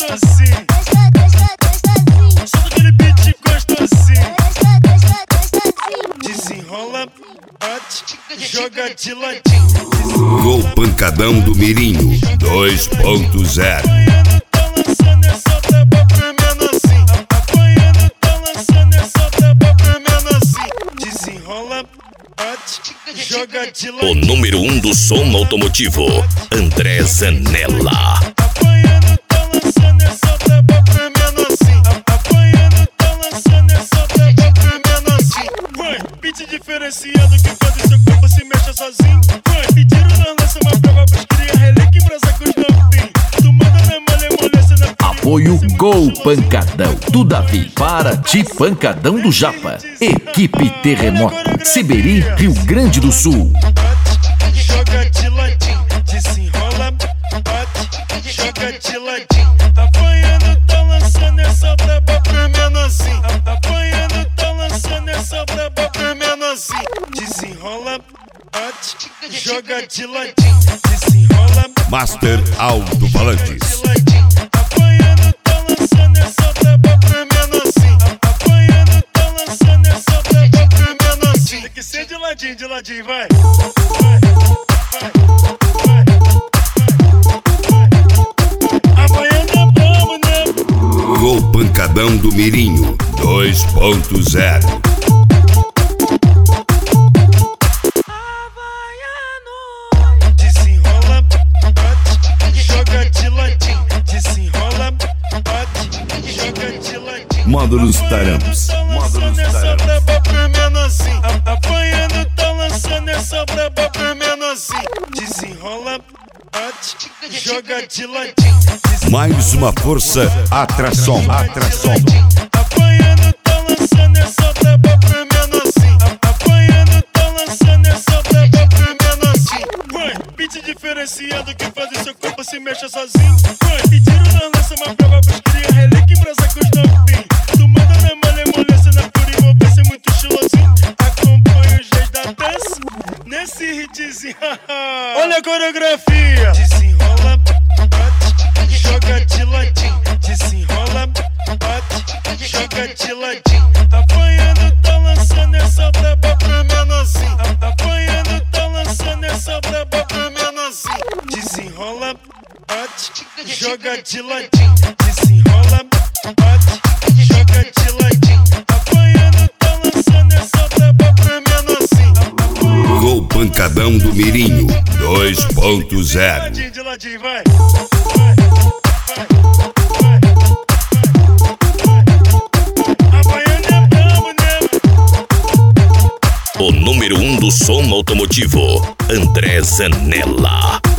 gostosinho. Solta aquele beat gostosinho. Desenrola, bate, joga de ladinho. Gol Pancadão do Mirinho 2.0. Tá lançando essa braba pro menorzinho. Apanhando, tá lançando essa braba pro menorzinho. Desenrola, bate, joga de ladinho. O número 1 do som automotivo, André Zanella. Apanhando, tá lançando essa braba pro menorzinho. Apanhando, tá lançando essa braba pro menorzinho. Vai, beat diferenciado que faz o seu corpo se mexa sozinho. Vai, pediram na lança uma prova pros cria, relíquia em brasa com os novinhos. Tu manda na malemolência na Apoio Gol Pancadão do Davi. Paraty Pancadão do Japa. Equipe Terremoto, Seberi, Rio Grande do Sul. bate, joga de ladinho. Desenrola, bate, joga de ladinho. Apanhando, tá lançando essa braba pro menorzinho. Apanhando, tá lançando essa braba pro menorzinho. Desenrola, bate, joga de ladinho. Desenrola, Master Alto Falantes. apanhando, tá lançando essa braba pro menorzinho. Apanhando, tá lançando essa braba pro menorzinho. Tem que ser de ladinho, vai. Apanhando é brabo, né? Gol Pancadão do Mirinho 2.0. Desenrola, bate, joga de ladinho. Desenrola, bate, joga de ladinho. Módulos Taramps. Lançando essa braba pro menorzinho. Apanhando, tá lançando essa braba pro menorzinho. Desenrola, bate, joga de ladinho. Mais uma força Atração. Apanhando, tá lançando essa braba pro menorzinho. Apanhando, tá lançando essa braba pro menorzinho. Vai, beat diferenciado que faz o seu corpo se mexa sozinho. Vai, pediram na lança uma prova pros cria, relíquia em brasa com os novinhos. Tu manda na malemolência, na pura envolvência, muito estilosinho. Acompanha os reis da dança nesse hitzinho. Olha a coreografia. Desenrola, bate, joga de ladinho. Desenrola, bate, joga de ladinho. Apanhando, tá lançando essa braba pro menorzinho. Apanhando, tá lançando essa braba pro menorzinho. Desenrola, bate, joga de ladinho. Desenrola, bate, joga de ladinho. Apanhando, tá lançando essa braba pro menorzinho. Gol Pancadão do Mirinho 2.0. De ladinho, vai. Apanhando é brabo, né? O número 1 do som automotivo, André Zanella.